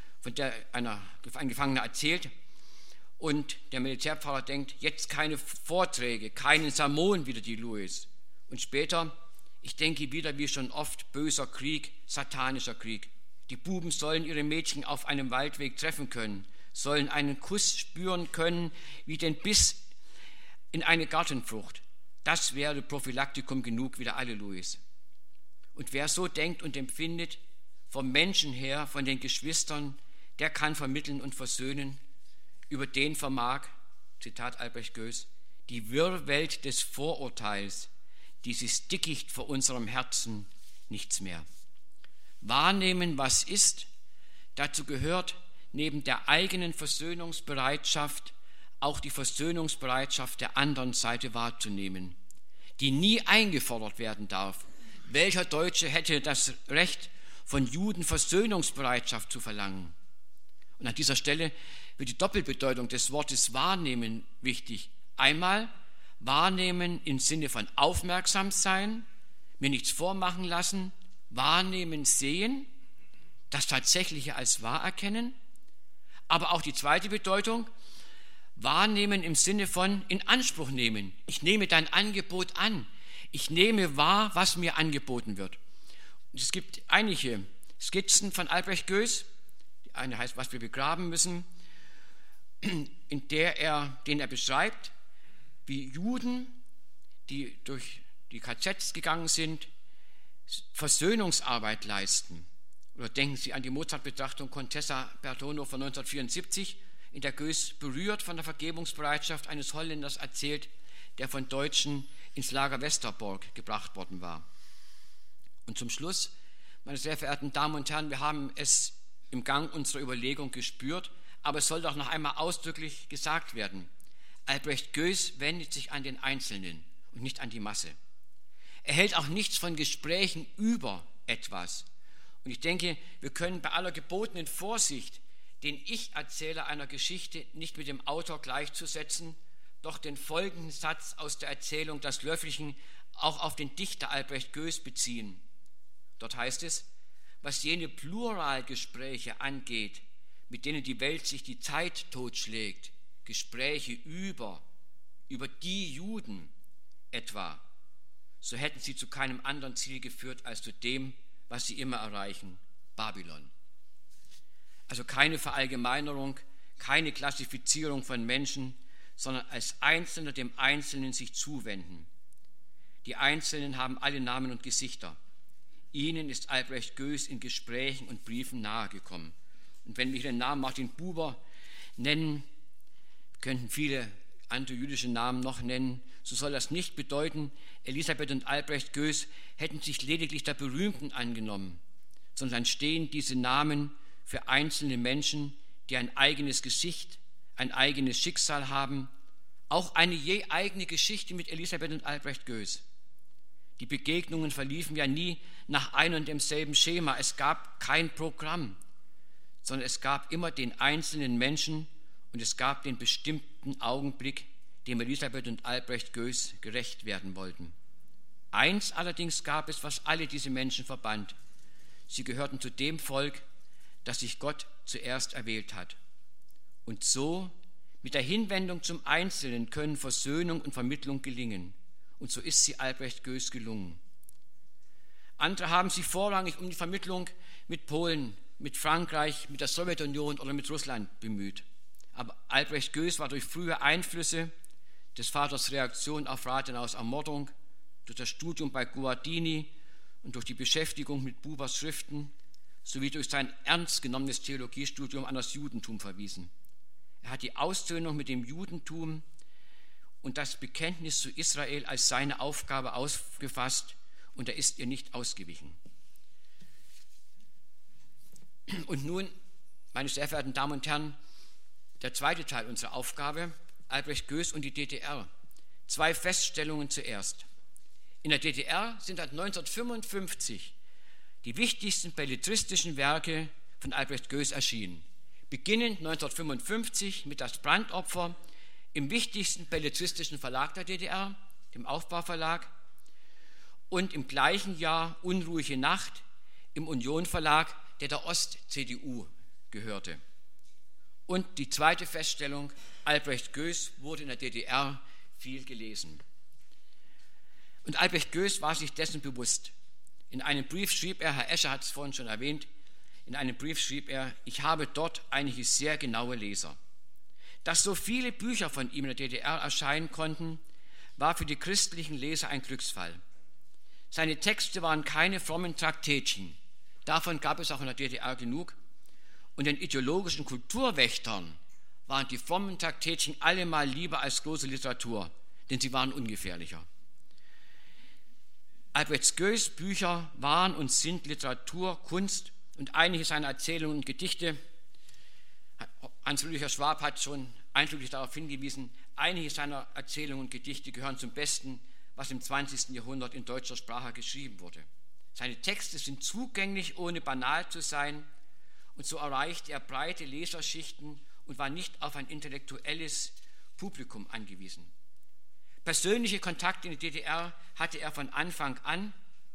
erzählt. Und der Militärpfarrer denkt, jetzt keine Vorträge, keinen Sermon wieder die Lewis. Und später, ich denke wieder wie schon oft, böser Krieg, satanischer Krieg. Die Buben sollen ihre Mädchen auf einem Waldweg treffen können, sollen einen Kuss spüren können, wie den Biss in eine Gartenfrucht. Das wäre Prophylaktikum genug, wieder alle Lewis. Und wer so denkt und empfindet, vom Menschen her, von den Geschwistern, der kann vermitteln und versöhnen. Über den vermag, Zitat Albrecht Goes, die Wirrwelt des Vorurteils, dieses Dickicht vor unserem Herzen, nichts mehr. Wahrnehmen, was ist, dazu gehört neben der eigenen Versöhnungsbereitschaft auch die Versöhnungsbereitschaft der anderen Seite wahrzunehmen, die nie eingefordert werden darf. Welcher Deutsche hätte das Recht, von Juden Versöhnungsbereitschaft zu verlangen? Und an dieser Stelle wird die Doppelbedeutung des Wortes wahrnehmen wichtig. Einmal wahrnehmen im Sinne von aufmerksam sein, mir nichts vormachen lassen, wahrnehmen, sehen, das Tatsächliche als wahr erkennen. Aber auch die zweite Bedeutung, wahrnehmen im Sinne von in Anspruch nehmen. Ich nehme dein Angebot an. Ich nehme wahr, was mir angeboten wird. Und es gibt einige Skizzen von Albrecht Goes. Die eine heißt, was wir begraben müssen, in den er beschreibt, wie Juden, die durch die KZs gegangen sind, Versöhnungsarbeit leisten. Oder denken Sie an die Mozart-Betrachtung Contessa Bertono von 1974, in der Goes berührt von der Vergebungsbereitschaft eines Holländers erzählt, der von Deutschen ins Lager Westerbork gebracht worden war. Und zum Schluss, meine sehr verehrten Damen und Herren, wir haben es im Gang unserer Überlegung gespürt, aber es soll doch noch einmal ausdrücklich gesagt werden. Albrecht Goes wendet sich an den Einzelnen und nicht an die Masse. Er hält auch nichts von Gesprächen über etwas. Und ich denke, wir können bei aller gebotenen Vorsicht den Ich-Erzähler einer Geschichte nicht mit dem Autor gleichzusetzen, doch den folgenden Satz aus der Erzählung Das Löffelchen auch auf den Dichter Albrecht Goes beziehen. Dort heißt es, was jene Pluralgespräche angeht, mit denen die Welt sich die Zeit totschlägt, Gespräche über die Juden etwa, so hätten sie zu keinem anderen Ziel geführt als zu dem, was sie immer erreichen, Babylon. Also keine Verallgemeinerung, keine Klassifizierung von Menschen, sondern als Einzelner dem Einzelnen sich zuwenden. Die Einzelnen haben alle Namen und Gesichter. Ihnen ist Albrecht Goes in Gesprächen und Briefen nahegekommen. Und wenn wir den Namen Martin Buber nennen, könnten viele andere jüdische Namen noch nennen, so soll das nicht bedeuten, Elisabeth und Albrecht Goes hätten sich lediglich der Berühmten angenommen, sondern stehen diese Namen für einzelne Menschen, die ein eigenes Gesicht, ein eigenes Schicksal haben, auch eine je eigene Geschichte mit Elisabeth und Albrecht Goes. Die Begegnungen verliefen ja nie nach einem und demselben Schema. Es gab kein Programm, sondern es gab immer den einzelnen Menschen und es gab den bestimmten Augenblick, dem Elisabeth und Albrecht Goes gerecht werden wollten. Eins allerdings gab es, was alle diese Menschen verband. Sie gehörten zu dem Volk, dass sich Gott zuerst erwählt hat. Und so, mit der Hinwendung zum Einzelnen, können Versöhnung und Vermittlung gelingen. Und so ist sie Albrecht Goes gelungen. Andere haben sich vorrangig um die Vermittlung mit Polen, mit Frankreich, mit der Sowjetunion oder mit Russland bemüht. Aber Albrecht Goes war durch frühe Einflüsse, des Vaters Reaktion auf Rathenaus Ermordung, durch das Studium bei Guardini und durch die Beschäftigung mit Bubers Schriften sowie durch sein ernst genommenes Theologiestudium an das Judentum verwiesen. Er hat die Aussöhnung mit dem Judentum und das Bekenntnis zu Israel als seine Aufgabe aufgefasst und er ist ihr nicht ausgewichen. Und nun, meine sehr verehrten Damen und Herren, der zweite Teil unserer Aufgabe, Albrecht Goes und die DDR. 2 Feststellungen zuerst. In der DDR sind seit 1955 die wichtigsten belletristischen Werke von Albrecht Goes erschienen. Beginnend 1955 mit Das Brandopfer im wichtigsten belletristischen Verlag der DDR, dem Aufbauverlag, und im gleichen Jahr Unruhige Nacht im Union Verlag, der Ost-CDU gehörte. Und die zweite Feststellung, Albrecht Goes wurde in der DDR viel gelesen. Und Albrecht Goes war sich dessen bewusst. In einem Brief schrieb er, Herr Escher hat es vorhin schon erwähnt, in einem Brief schrieb er, ich habe dort einige sehr genaue Leser. Dass so viele Bücher von ihm in der DDR erscheinen konnten, war für die christlichen Leser ein Glücksfall. Seine Texte waren keine frommen Traktätchen. Davon gab es auch in der DDR genug. Und den ideologischen Kulturwächtern waren die frommen Traktätchen allemal lieber als große Literatur, denn sie waren ungefährlicher. Albrecht Goes Bücher waren und sind Literatur, Kunst und einige seiner Erzählungen und Gedichte, Hans-Rüdiger Schwab hat schon eindrücklich darauf hingewiesen, einige seiner Erzählungen und Gedichte gehören zum Besten, was im 20. Jahrhundert in deutscher Sprache geschrieben wurde. Seine Texte sind zugänglich, ohne banal zu sein, und so erreichte er breite Leserschichten und war nicht auf ein intellektuelles Publikum angewiesen. Persönliche Kontakte in die DDR hatte er von Anfang an.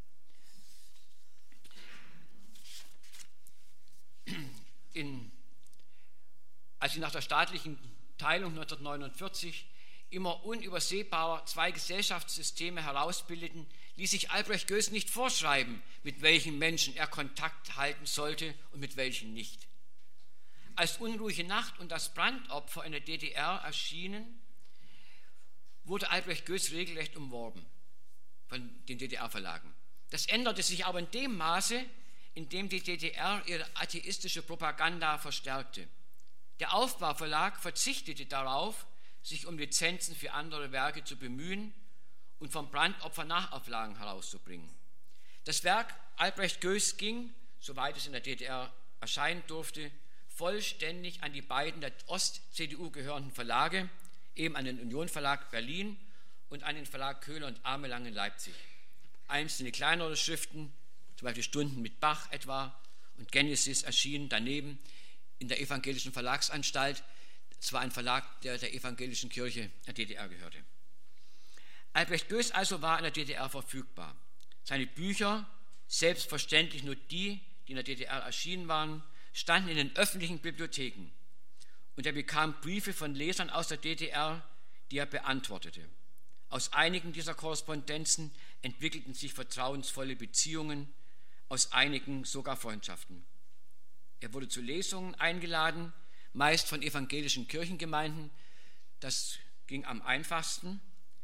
Als sie nach der staatlichen Teilung 1949 immer unübersehbarer 2 Gesellschaftssysteme herausbildeten, ließ sich Albrecht Goes nicht vorschreiben, mit welchen Menschen er Kontakt halten sollte und mit welchen nicht. Als Unruhige Nacht und Das Brandopfer in der DDR erschienen, wurde Albrecht Goes regelrecht umworben von den DDR-Verlagen. Das änderte sich aber in dem Maße, in dem die DDR ihre atheistische Propaganda verstärkte. Der Aufbauverlag verzichtete darauf, sich um Lizenzen für andere Werke zu bemühen und vom Brandopfer Nachauflagen herauszubringen. Das Werk Albrecht Goes ging, soweit es in der DDR erscheinen durfte, vollständig an die beiden der Ost-CDU gehörenden Verlage, eben an den Union Verlag Berlin und an den Verlag Köhler und Amelang in Leipzig. Einzelne kleinere Schriften, zum Beispiel Stunden mit Bach etwa und Genesis, erschienen daneben in der Evangelischen Verlagsanstalt. Es war ein Verlag, der Evangelischen Kirche der DDR gehörte. Albrecht Goes also war in der DDR verfügbar. Seine Bücher, selbstverständlich nur die in der DDR erschienen waren, standen in den öffentlichen Bibliotheken. Und er bekam Briefe von Lesern aus der DDR, die er beantwortete. Aus einigen dieser Korrespondenzen entwickelten sich vertrauensvolle Beziehungen, aus einigen sogar Freundschaften. Er wurde zu Lesungen eingeladen, meist von evangelischen Kirchengemeinden. Das ging am einfachsten.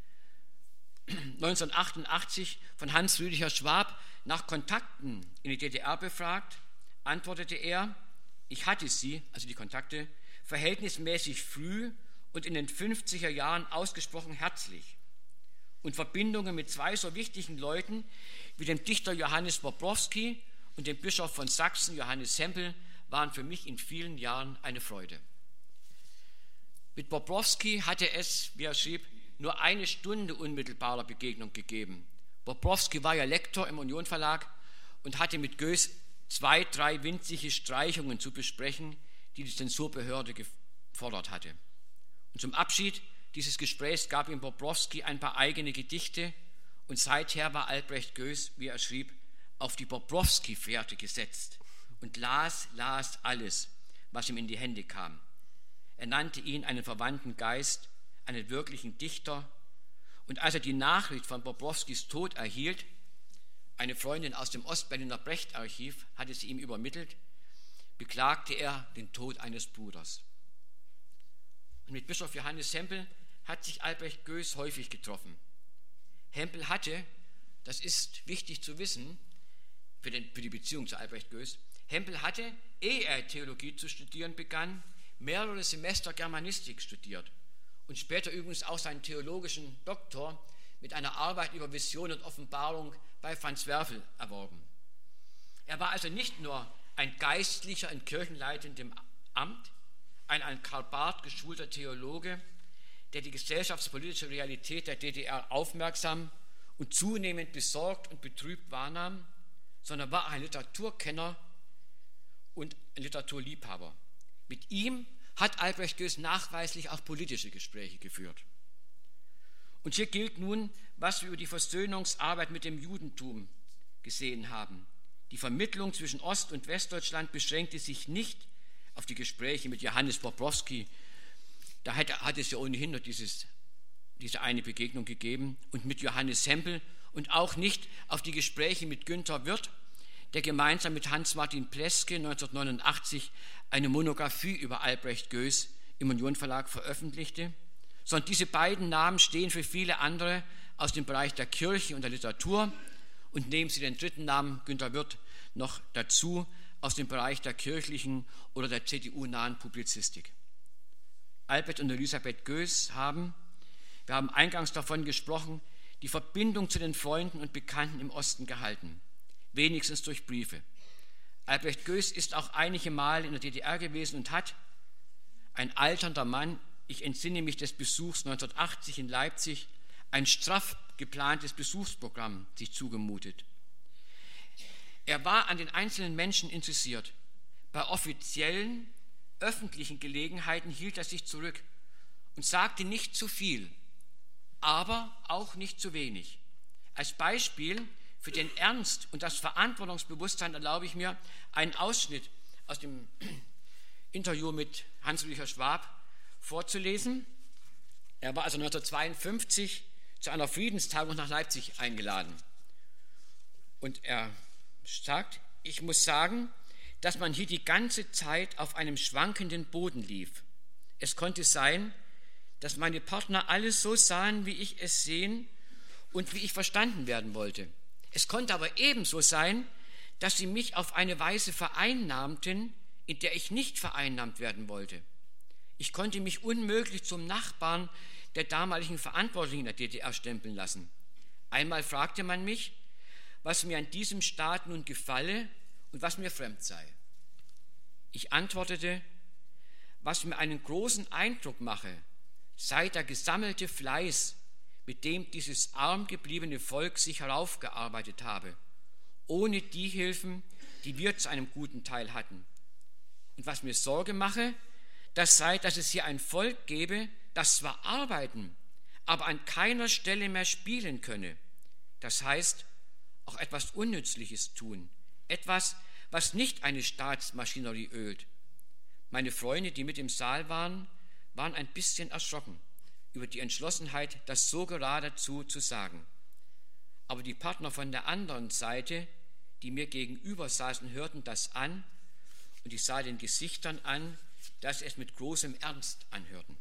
1988 von Hans-Rüdiger Schwab nach Kontakten in die DDR befragt, antwortete er, ich hatte sie, also die Kontakte, verhältnismäßig früh und in den 50er Jahren ausgesprochen herzlich. Und Verbindungen mit 2 so wichtigen Leuten wie dem Dichter Johannes Bobrowski und dem Bischof von Sachsen, Johannes Hempel, waren für mich in vielen Jahren eine Freude. Mit Bobrowski hatte es, wie er schrieb, nur eine Stunde unmittelbarer Begegnung gegeben. Bobrowski war ja Lektor im Union Verlag und hatte mit Goes 2, 3 winzige Streichungen zu besprechen, die die Zensurbehörde gefordert hatte. Und zum Abschied dieses Gesprächs gab ihm Bobrowski ein paar eigene Gedichte und seither war Albrecht Goes, wie er schrieb, auf die Bobrowski-Fährte gesetzt und las alles, was ihm in die Hände kam. Er nannte ihn einen verwandten Geist, einen wirklichen Dichter. Und als er die Nachricht von Bobrowskis Tod erhielt, eine Freundin aus dem Ostberliner Brecht-Archiv hatte sie ihm übermittelt, beklagte er den Tod eines Bruders. Und mit Bischof Johannes Hempel hat sich Albrecht Goes häufig getroffen. Hempel hatte, das ist wichtig zu wissen für die Beziehung zu Albrecht Goes, Hempel hatte, ehe er Theologie zu studieren begann, mehrere Semester Germanistik studiert und später übrigens auch seinen theologischen Doktor mit einer Arbeit über Vision und Offenbarung bei Franz Werfel erworben. Er war also nicht nur ein Geistlicher in kirchenleitendem Amt, ein an Karl Barth geschulter Theologe, der die gesellschaftspolitische Realität der DDR aufmerksam und zunehmend besorgt und betrübt wahrnahm, sondern war ein Literaturkenner und ein Literaturliebhaber. Mit ihm hat Albrecht Goes nachweislich auch politische Gespräche geführt. Und hier gilt nun, was wir über die Versöhnungsarbeit mit dem Judentum gesehen haben. Die Vermittlung zwischen Ost- und Westdeutschland beschränkte sich nicht auf die Gespräche mit Johannes Bobrowski. Da hat es ja ohnehin nur diese eine Begegnung gegeben, und mit Johannes Hempel, und auch nicht auf die Gespräche mit Günther Wirth, der gemeinsam mit Hans-Martin Pleske 1989 eine Monographie über Albrecht Goes im Union Verlag veröffentlichte, sondern diese beiden Namen stehen für viele andere aus dem Bereich der Kirche und der Literatur, und nehmen Sie den dritten Namen Günther Wirth noch dazu, aus dem Bereich der kirchlichen oder der CDU-nahen Publizistik. Albert und Elisabeth Goes wir haben eingangs davon gesprochen, die Verbindung zu den Freunden und Bekannten im Osten gehalten, wenigstens durch Briefe. Albrecht Goes ist auch einige Mal in der DDR gewesen und hat, ein alternder Mann, ich entsinne mich des Besuchs 1980 in Leipzig, ein straff geplantes Besuchsprogramm sich zugemutet. Er war an den einzelnen Menschen interessiert. Bei offiziellen, öffentlichen Gelegenheiten hielt er sich zurück und sagte nicht zu viel, aber auch nicht zu wenig. Als Beispiel für den Ernst und das Verantwortungsbewusstsein erlaube ich mir einen Ausschnitt aus dem Interview mit Hans-Rüdiger Schwab vorzulesen. Er war also 1952 zu einer Friedenstagung nach Leipzig eingeladen. Und er sagt, ich muss sagen, dass man hier die ganze Zeit auf einem schwankenden Boden lief. Es konnte sein, dass meine Partner alles so sahen, wie ich es sehen und wie ich verstanden werden wollte. Es konnte aber ebenso sein, dass sie mich auf eine Weise vereinnahmten, in der ich nicht vereinnahmt werden wollte. Ich konnte mich unmöglich zum Nachbarn der damaligen Verantwortlichen in der DDR stempeln lassen. Einmal fragte man mich, was mir an diesem Staat nun gefalle und was mir fremd sei. Ich antwortete, was mir einen großen Eindruck mache, sei der gesammelte Fleiß, mit dem dieses arm gebliebene Volk sich heraufgearbeitet habe, ohne die Hilfen, die wir zu einem guten Teil hatten. Und was mir Sorge mache, das sei, dass es hier ein Volk gebe, das zwar arbeiten, aber an keiner Stelle mehr spielen könne. Das heißt, auch etwas Unnützliches tun, etwas, was nicht eine Staatsmaschinerie ölt. Meine Freunde, die mit im Saal waren ein bisschen erschrocken über die Entschlossenheit, das so geradezu zu sagen. Aber die Partner von der anderen Seite, die mir gegenüber saßen, hörten das an, und ich sah den Gesichtern an, dass sie es mit großem Ernst anhörten.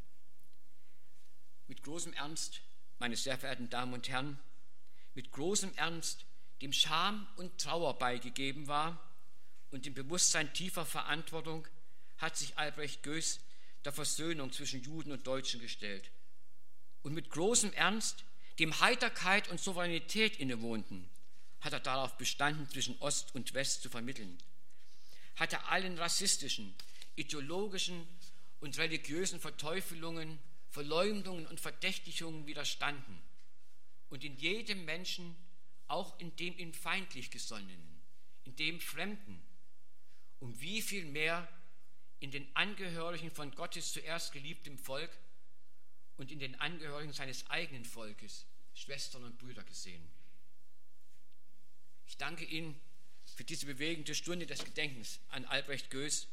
Mit großem Ernst, meine sehr verehrten Damen und Herren, mit großem Ernst, dem Scham und Trauer beigegeben war und dem Bewusstsein tiefer Verantwortung, hat sich Albrecht Goes der Versöhnung zwischen Juden und Deutschen gestellt. Und mit großem Ernst, dem Heiterkeit und Souveränität innewohnten, hat er darauf bestanden, zwischen Ost und West zu vermitteln. Hat er allen rassistischen, ideologischen und religiösen Verteufelungen, Verleumdungen und Verdächtigungen widerstanden und in jedem Menschen, auch in dem ihm feindlich Gesonnenen, in dem Fremden, um wie viel mehr in den Angehörigen von Gottes zuerst geliebtem Volk und in den Angehörigen seines eigenen Volkes, Schwestern und Brüder gesehen. Ich danke Ihnen für diese bewegende Stunde des Gedenkens an Albrecht Goes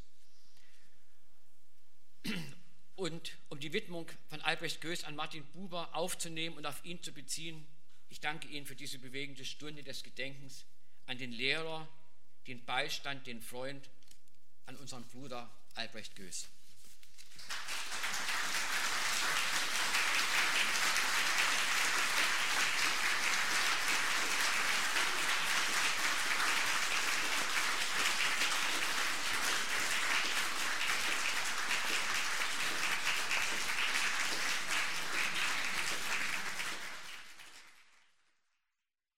und um die Widmung von Albrecht Goes an Martin Buber aufzunehmen und auf ihn zu beziehen. Ich danke Ihnen für diese bewegende Stunde des Gedenkens an den Lehrer, den Beistand, den Freund, an unseren Bruder Albrecht Goes.